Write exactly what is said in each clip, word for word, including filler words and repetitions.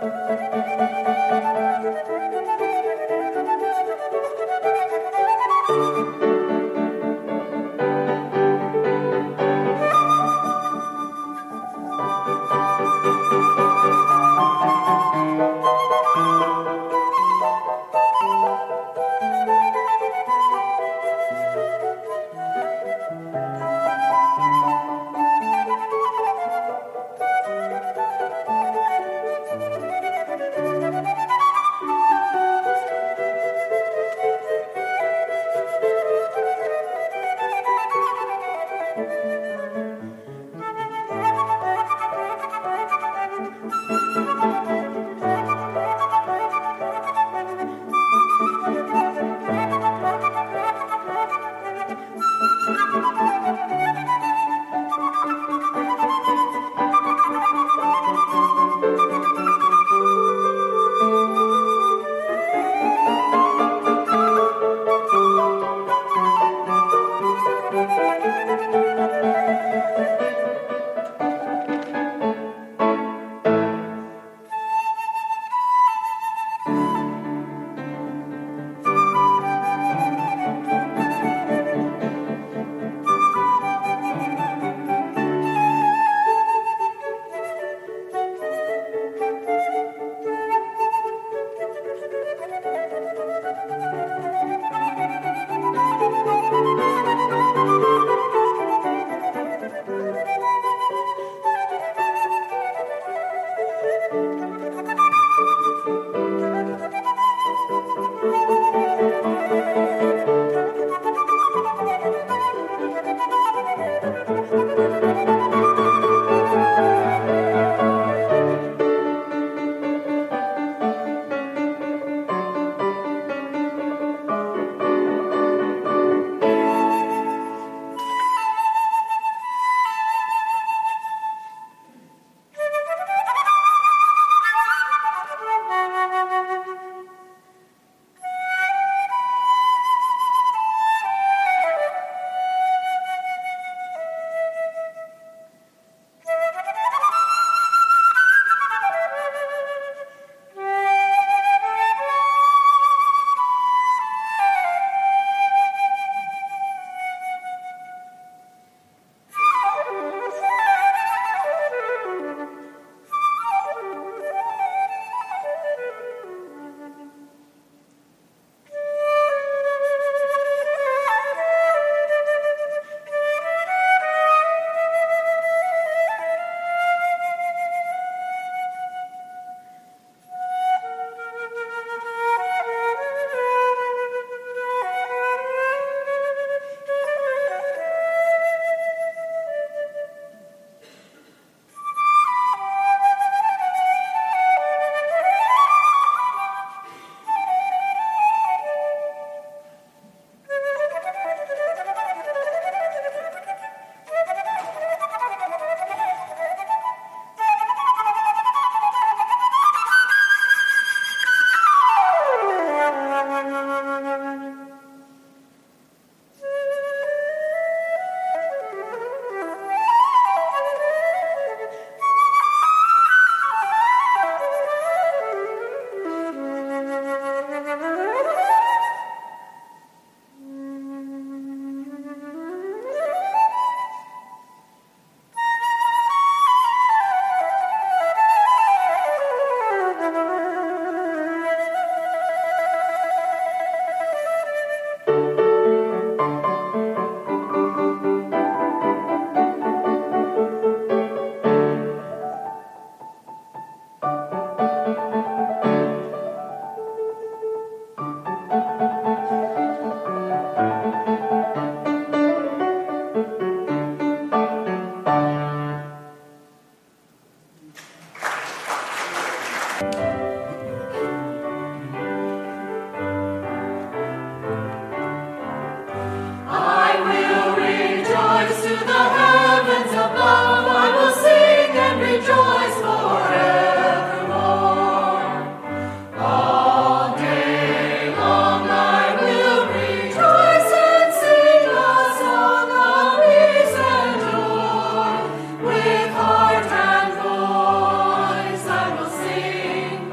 Sing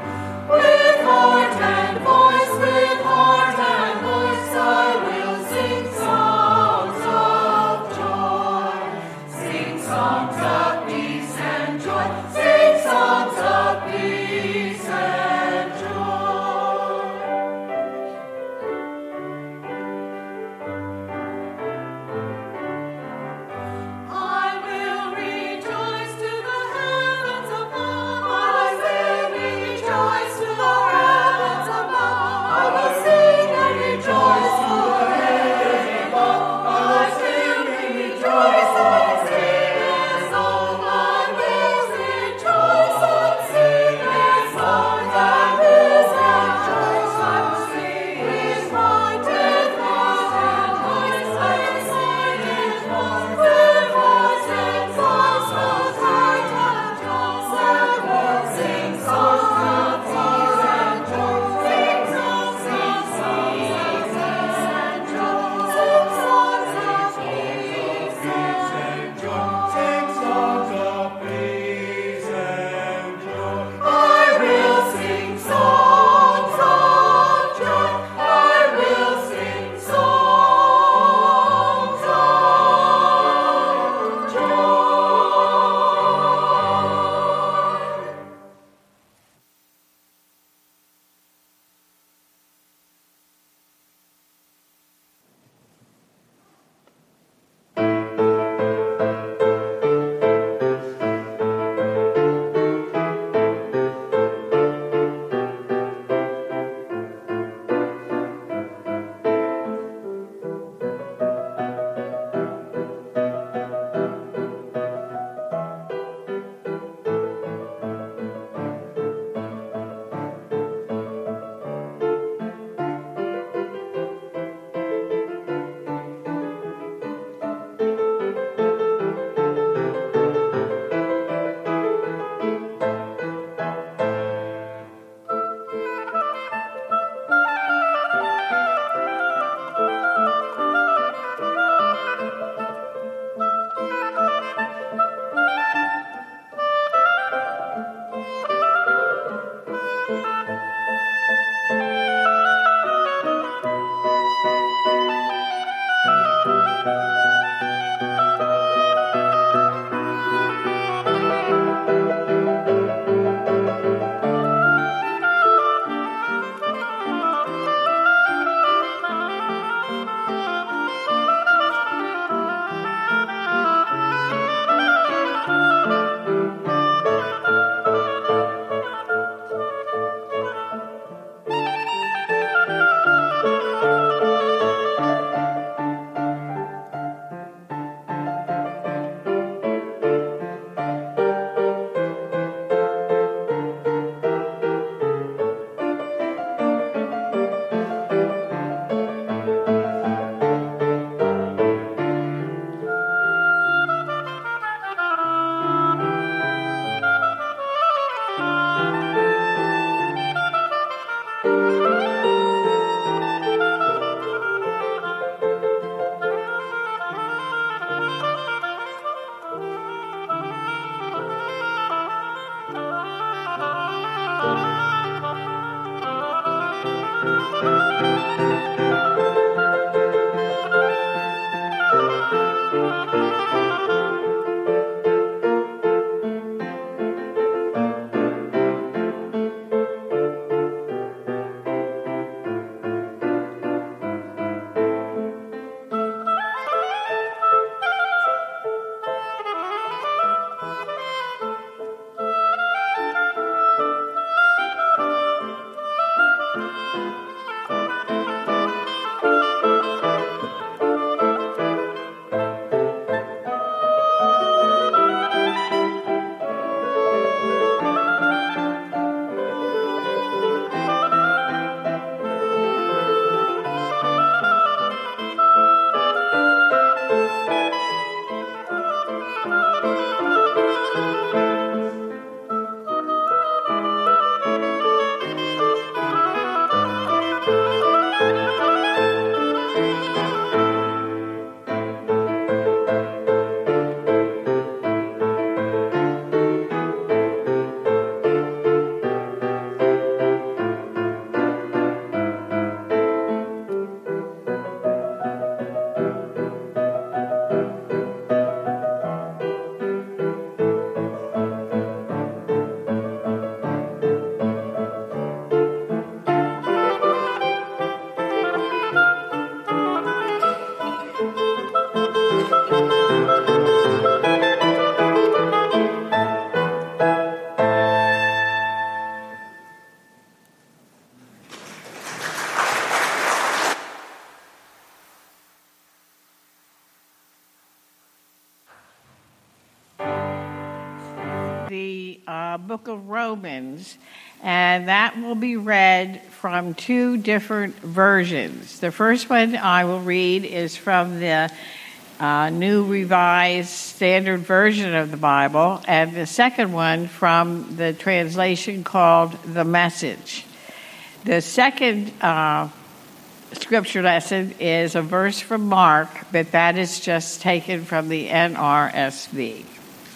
The uh, book of Romans, and that will be read from two different versions. The first one I will read is from the uh, New Revised Standard Version of the Bible, and the second one from the translation called The Message. The second uh, scripture lesson is a verse from Mark, but that is just taken from the N R S V.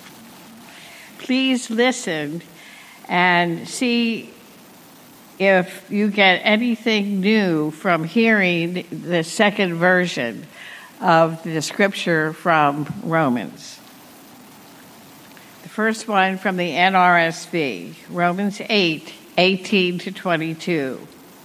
Please listen and see if you get anything new from hearing the second version of the scripture from Romans. The first one from the N R S V, Romans eight, eighteen to twenty-two.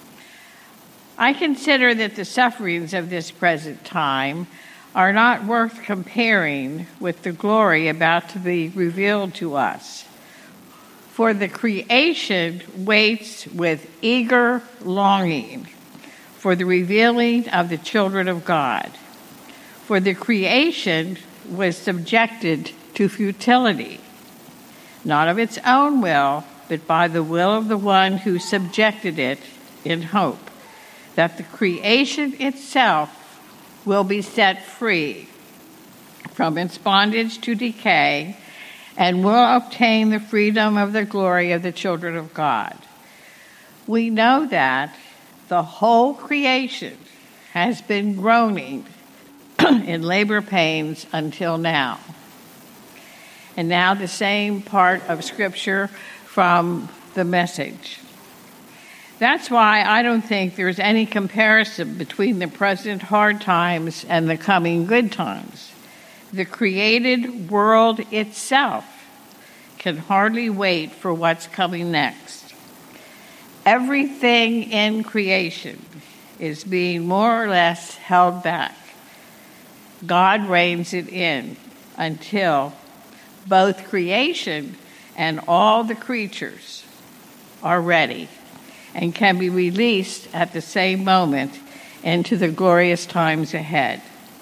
I consider that the sufferings of this present time are not worth comparing with the glory about to be revealed to us. For the creation waits with eager longing for the revealing of the children of God. For the creation was subjected to futility, not of its own will, but by the will of the one who subjected it, in hope that the creation itself will be set free from its bondage to decay and will obtain the freedom of the glory of the children of God. We know that the whole creation has been groaning in labor pains until now. And now the same part of Scripture from the Message. That's why I don't think there's any comparison between the present hard times and the coming good times. The created world itself can hardly wait for what's coming next. Everything in creation is being more or less held back. God reins it in until both creation and all the creatures are ready and can be released at the same moment into the glorious times ahead.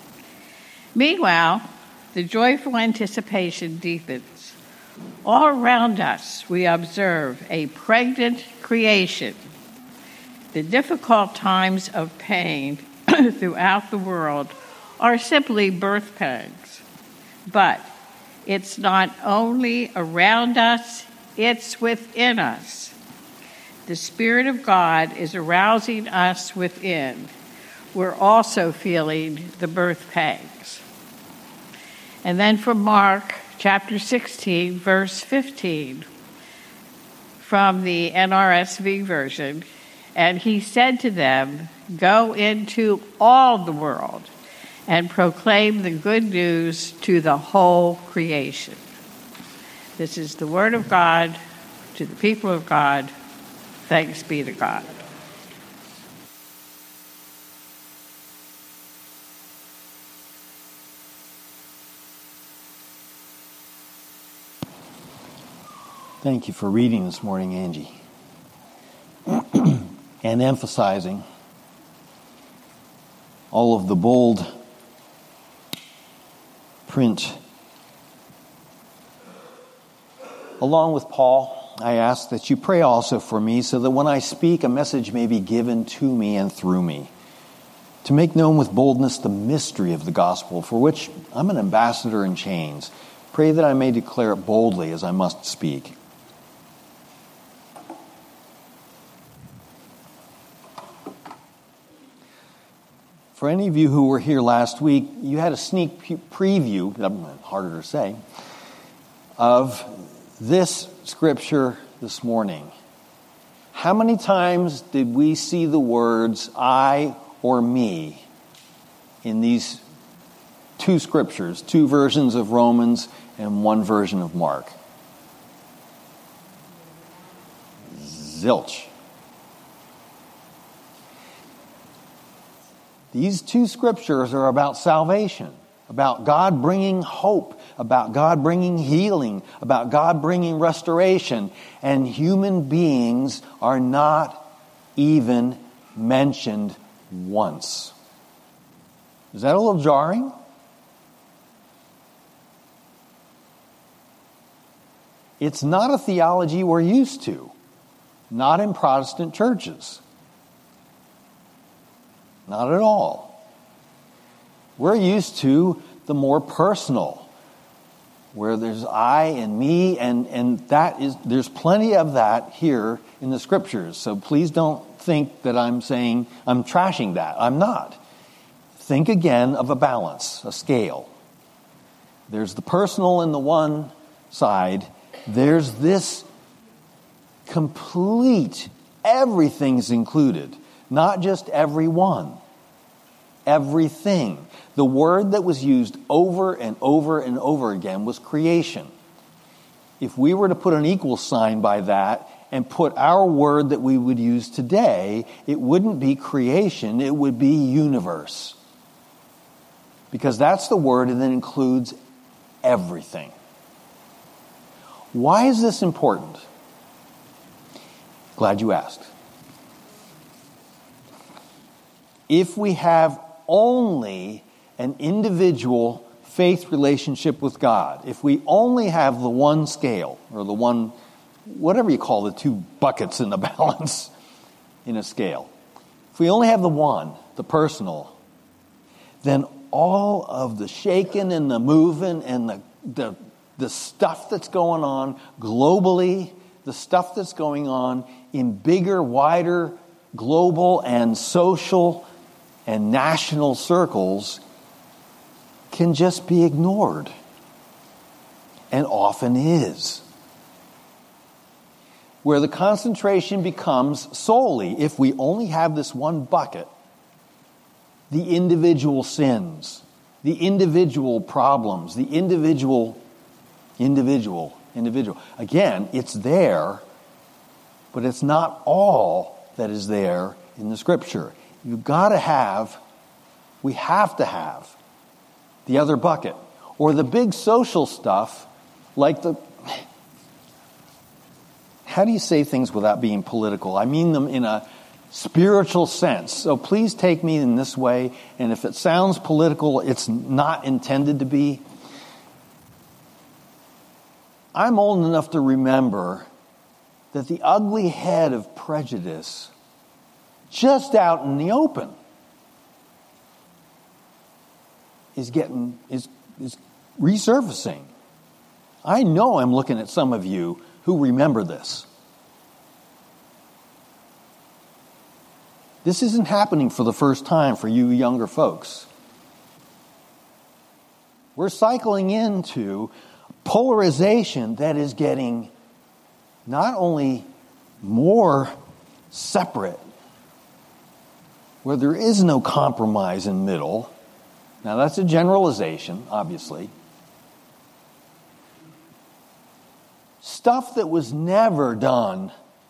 Meanwhile, the joyful anticipation deepens. All around us, we observe a pregnant creation. The difficult times of pain throughout the world are simply birth pangs. But it's not only around us, it's within us. the Spirit of God is arousing us within, we're also feeling the birth pangs. And then from Mark chapter sixteen, verse fifteen, from the N R S V version, and he said to them, "Go into all the world and proclaim the good news to the whole creation." This is the word of God to the people of God. Thanks be to God. Thank you for reading this morning, Angie, and emphasizing all of the bold print. Along with Paul, I ask that you pray also for me so that when I speak, a message may be given to me and through me, to make known with boldness the mystery of the gospel, for which I'm an ambassador in chains. Pray that I may declare it boldly as I must speak. For any of you who were here last week, you had a sneak preview, harder to say, of this scripture this morning. How many times did we see the words I or me in these two scriptures, two versions of Romans and one version of Mark? Zilch. These two scriptures are about salvation, about God bringing hope, about God bringing healing, about God bringing restoration, and human beings are not even mentioned once. Is that a little jarring? It's not a theology we're used to, not in Protestant churches. Not at all. We're used to the more personal, where there's I and me, and, and that is there's plenty of that here in the scriptures. So please don't think that I'm saying I'm trashing that. I'm not. Think again of a balance, a scale. There's the personal in the one side. There's this complete, everything's included. Not just everyone. Everything. The word that was used over and over and over again was creation. If we were to put an equal sign by that and put our word that we would use today, it wouldn't be creation, it would be universe. Because that's the word that includes everything. Why is this important? Glad you asked. If we have only an individual faith relationship with God, if we only have the one scale, or the one, whatever you call the two buckets in the balance in a scale, if we only have the one, the personal, then all of the shaking and the moving and the, the, the stuff that's going on globally, the stuff that's going on in bigger, wider, global and social and national circles can just be ignored, and often is. Where the concentration becomes solely, if we only have this one bucket, the individual sins, the individual problems, the individual, individual, individual. Again, it's there, but it's not all that is there in the scripture. You've got to have, we have to have the other bucket. Or the big social stuff, like the, how do you say things without being political? I mean them in a spiritual sense. So please take me in this way, and if it sounds political, it's not intended to be. I'm old enough to remember that the ugly head of prejudice just out in the open is getting is is resurfacing. I know I'm looking at some of you who remember this. This isn't happening for the first time for you younger folks. We're cycling into polarization that is getting not only more separate, where there is no compromise in middle. Now that's a generalization, obviously. Stuff that was never done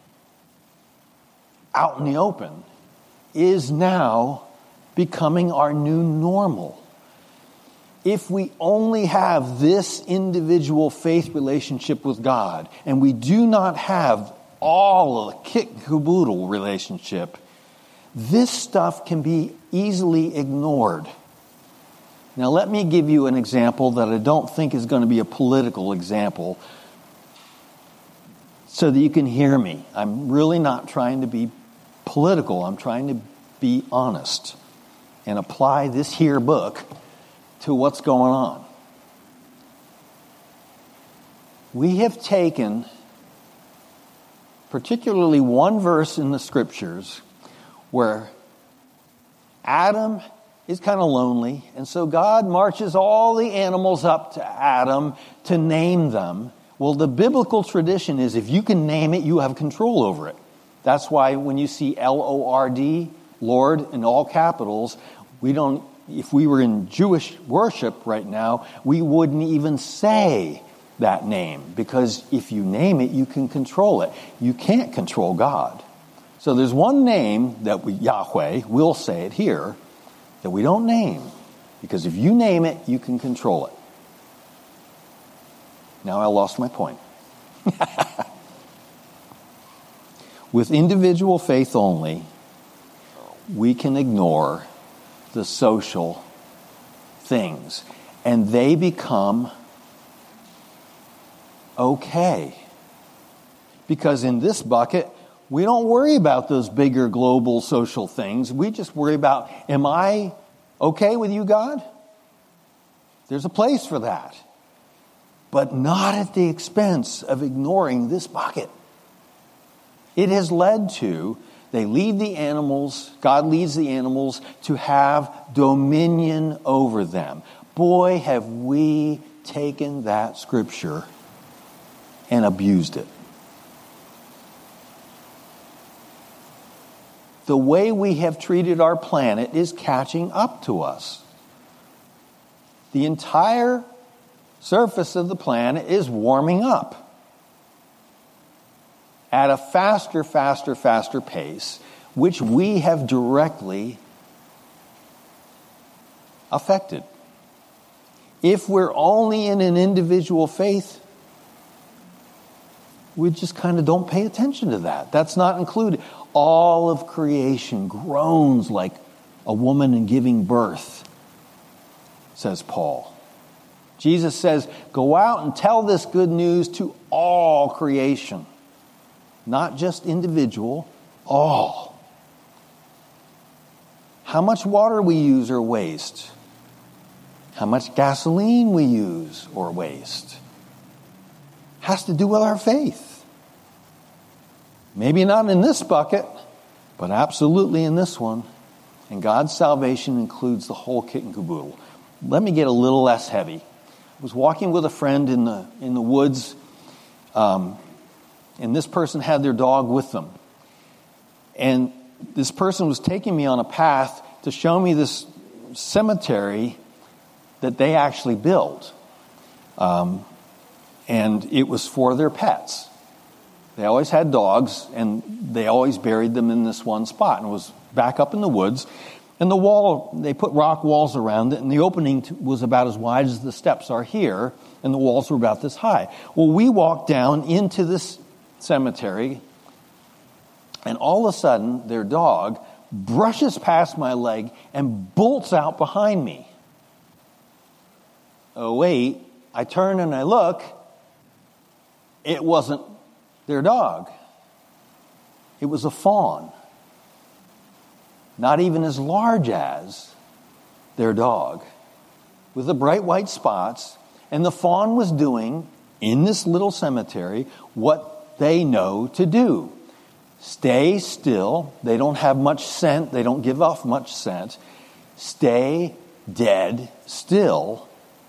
out in the open is now becoming our new normal. If we only have this individual faith relationship with God, and we do not have all of the kit and caboodle relationship, this stuff can be easily ignored. Now let me give you an example that I don't think is going to be a political example, so that you can hear me. I'm really not trying to be political. I'm trying to be honest and apply this here book to what's going on. We have taken particularly one verse in the scriptures where Adam is kind of lonely, and so God marches all the animals up to Adam to name them. Well, the biblical tradition is if you can name it, you have control over it. That's why when you see L O R D, Lord, in all capitals, we don't, if we were in Jewish worship right now, we wouldn't even say that name, because if you name it, you can control it. You can't control God. So there's one name that we, Yahweh, will say it here, that we don't name, because if you name it, you can control it. Now I lost my point. With individual faith only, we can ignore the social things, and they become okay. Because in this bucket, we don't worry about those bigger global social things. We just worry about, am I okay with you, God? There's a place for that. But not at the expense of ignoring this bucket. It has led to, they lead the animals, God leads the animals to have dominion over them. Boy, have we taken that scripture and abused it. The way we have treated our planet is catching up to us. The entire surface of the planet is warming up at a faster, faster, faster pace, which we have directly affected. If we're only in an individual faith, we just kind of don't pay attention to that. That's not included. All of creation groans like a woman in giving birth, says Paul. Jesus says, go out and tell this good news to all creation. Not just individual, all. How much water we use or waste. How much gasoline we use or waste. Has to do with our faith. Maybe not in this bucket, but absolutely in this one. And God's salvation includes the whole kit and caboodle. Let me get a little less heavy. I was walking with a friend in the in the woods, um, and this person had their dog with them. And this person was taking me on a path to show me this cemetery that they actually built. Um, and it was for their pets. They always had dogs, and they always buried them in this one spot. And it was back up in the woods. And the wall, they put rock walls around it, and the opening was about as wide as the steps are here, and the walls were about this high. Well, we walked down into this cemetery, and all of a sudden, their dog brushes past my leg and bolts out behind me. Oh, wait, I turn and I look. It wasn't their dog. It was a fawn. Not even as large as their dog, with the bright white spots. And the fawn was doing, in this little cemetery, what they know to do. Stay still. They don't have much scent. They don't give off much scent. Stay dead still.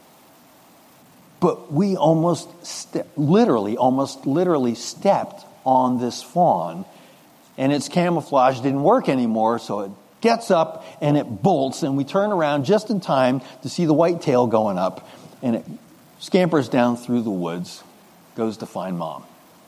But we almost, ste- literally, almost literally stepped on this fawn, and its camouflage didn't work anymore, so it gets up and it bolts, and we turn around just in time to see the white tail going up, and it scampers down through the woods, goes to find Mom.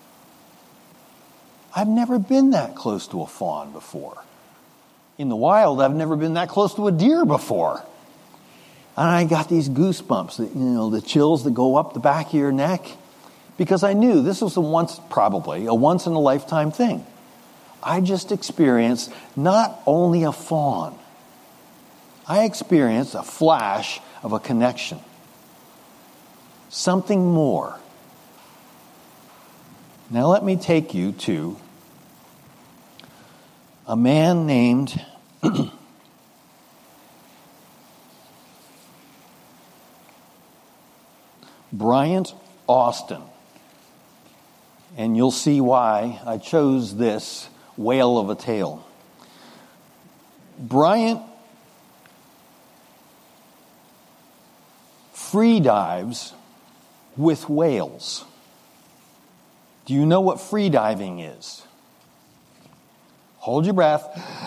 I've never been that close to a fawn before. In the wild, I've never been that close to a deer before. And I got these goosebumps, that, you know, the chills that go up the back of your neck, because I knew this was a once, probably, a once-in-a-lifetime thing. I just experienced not only a fawn, I experienced a flash of a connection. Something more. Now let me take you to a man named Bryant Austin. And you'll see why I chose this whale of a tale. Bryant free dives with whales. Do you know what free diving is? Hold your breath.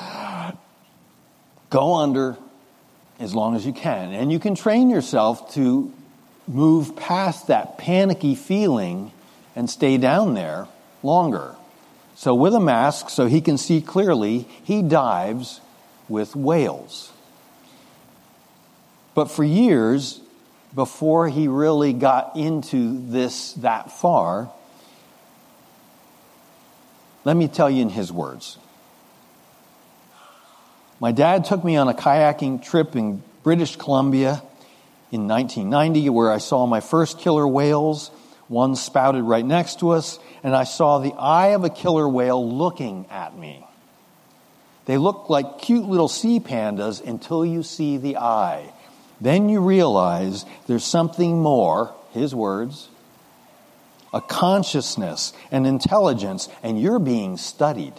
Go under as long as you can. And you can train yourself to move past that panicky feeling and stay down there longer. So with a mask, so he can see clearly, he dives with whales. But for years, before he really got into this that far, let me tell you in his words. My dad took me on a kayaking trip in British Columbia in nineteen ninety, where I saw my first killer whales. One spouted right next to us, and I saw the eye of a killer whale looking at me. They look like cute little sea pandas until you see the eye. Then you realize there's something more, his words, a consciousness, an intelligence, and you're being studied.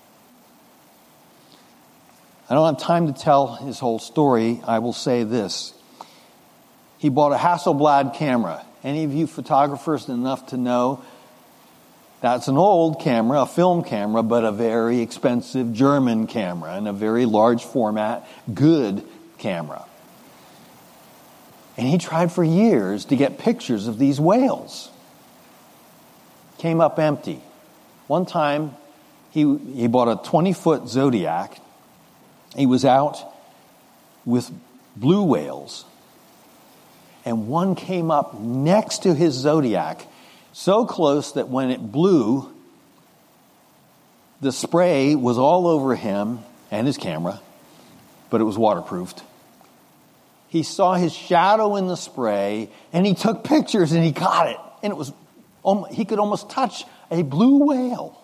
I don't have time to tell his whole story. I will say this. He bought a Hasselblad camera. Any of you photographers enough to know that's an old camera, a film camera, but a very expensive German camera and a very large format, good camera. And he tried for years to get pictures of these whales. Came up empty. One time, he he bought a twenty-foot Zodiac. He was out with blue whales. And one came up next to his Zodiac, so close that when it blew, the spray was all over him and his camera, but it was waterproofed. He saw his shadow in the spray, and he took pictures, and he got it. And it was, he could almost touch a blue whale.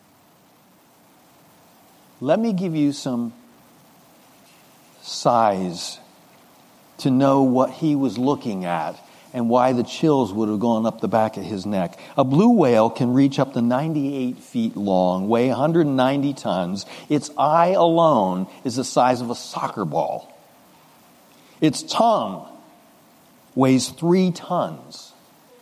Let me give you some size to know what he was looking at and why the chills would have gone up the back of his neck. A blue whale can reach up to ninety-eight feet long, weigh one hundred ninety tons. Its eye alone is the size of a soccer ball. Its tongue weighs three tons.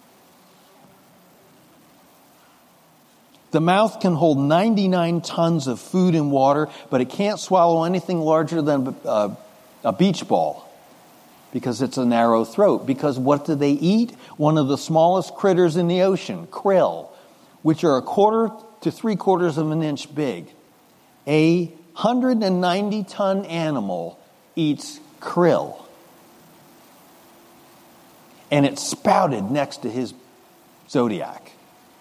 The mouth can hold ninety-nine tons of food and water, but it can't swallow anything larger than a, a beach ball because it's a narrow throat. Because what do they eat? One of the smallest critters in the ocean, krill, which are a quarter to three quarters of an inch big. A one hundred ninety ton animal eats krill. And it spouted next to his Zodiac.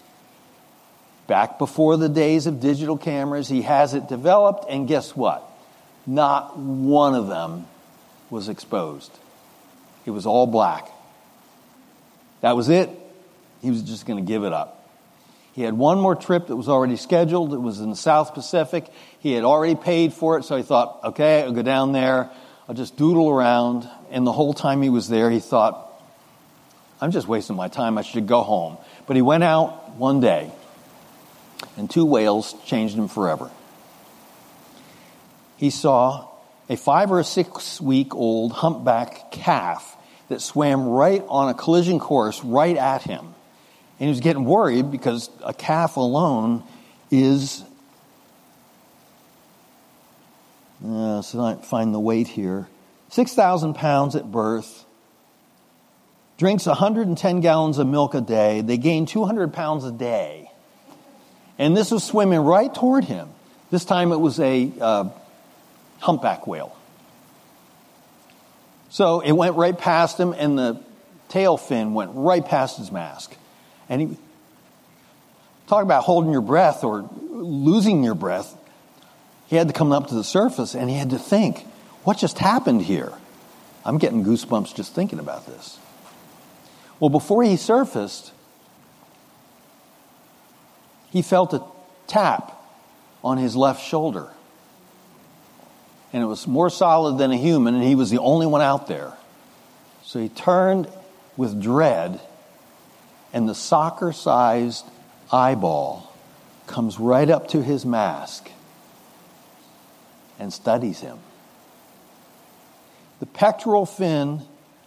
Back before the days of digital cameras, he has it developed, and guess what? Not one of them was exposed. It was all black. That was it. He was just going to give it up. He had one more trip that was already scheduled. It was in the South Pacific. He had already paid for it, so he thought, okay, I'll go down there. I'll just doodle around. And the whole time he was there, he thought, I'm just wasting my time. I should go home. But he went out one day. And two whales changed him forever. He saw a five or a six week old humpback calf that swam right on a collision course right at him. And he was getting worried because a calf alone is, uh, so I find the weight here, six thousand pounds at birth, drinks one hundred ten gallons of milk a day. They gain two hundred pounds a day. And this was swimming right toward him. This time it was a uh, humpback whale. So it went right past him, and the tail fin went right past his mask. And he, talk about holding your breath or losing your breath. He had to come up to the surface, and he had to think, what just happened here? I'm getting goosebumps just thinking about this. Well, before he surfaced, he felt a tap on his left shoulder. And it was more solid than a human, and he was the only one out there. So he turned with dread, and the soccer-sized eyeball comes right up to his mask and studies him. The pectoral fin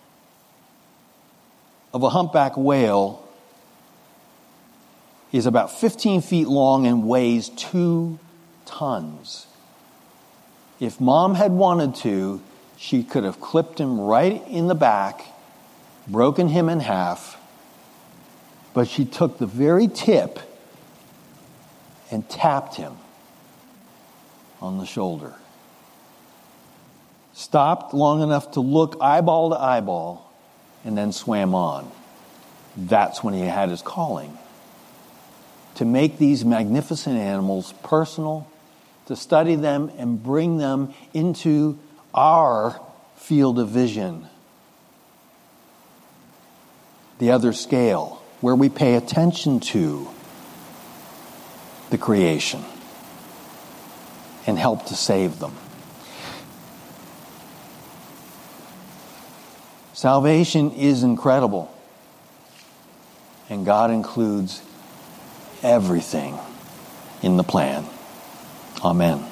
of a humpback whale is about fifteen feet long and weighs two tons. If Mom had wanted to, she could have clipped him right in the back, broken him in half, but she took the very tip and tapped him on the shoulder. Stopped long enough to look eyeball to eyeball, and then swam on. That's when he had his calling. To make these magnificent animals personal, to study them and bring them into our field of vision. The other scale, where we pay attention to the creation and help to save them. Salvation is incredible, and God includes everything in the plan. Amen.